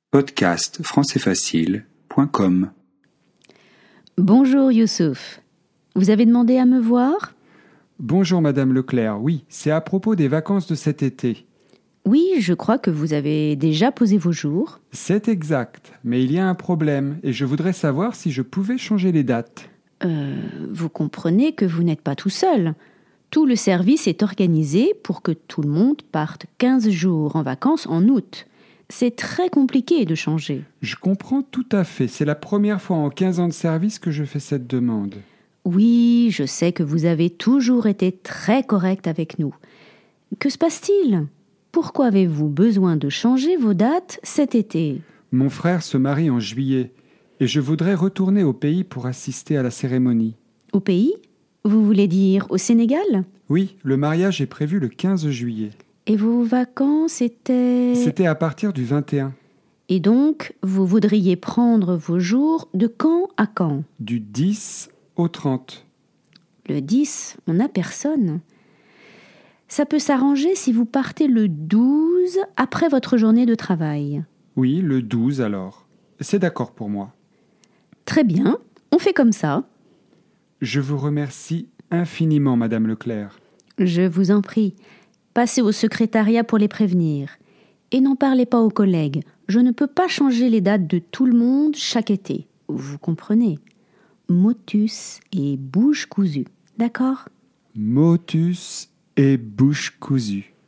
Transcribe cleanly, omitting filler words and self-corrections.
Podcast françaisfacile.com. Bonjour Youssouf. Vous avez demandé à me voir ? Bonjour Madame Leclerc, oui, c'est à propos des vacances de cet été. Oui, je crois que vous avez déjà posé vos jours. C'est exact, mais il y a un problème et je voudrais savoir si je pouvais changer les dates. Vous comprenez que vous n'êtes pas tout seul. Tout le service est organisé pour que tout le monde parte 15 jours en vacances en août. C'est très compliqué de changer. Je comprends tout à fait, c'est la première fois en 15 ans de service que je fais cette demande. Oui, je sais que vous avez toujours été très correct avec nous. Que se passe-t-il ? Pourquoi avez-vous besoin de changer vos dates cet été ? Mon frère se marie en juillet et je voudrais retourner au pays pour assister à la cérémonie. Au pays ? Vous voulez dire au Sénégal ? Oui, le mariage est prévu le 15 juillet. Et vos vacances étaient... C'était à partir du 21. Et donc, vous voudriez prendre vos jours de quand à quand ? Du 10 au 30. Le 10, on n'a personne. Ça peut s'arranger si vous partez le 12 après votre journée de travail. Oui, le 12 alors. C'est d'accord pour moi. Très bien, on fait comme ça. Je vous remercie infiniment, Madame Leclerc. Je vous en prie. Passez au secrétariat pour les prévenir. Et n'en parlez pas aux collègues. Je ne peux pas changer les dates de tout le monde chaque été. Vous comprenez ? Motus et bouche cousue. D'accord ? Motus et bouche cousue.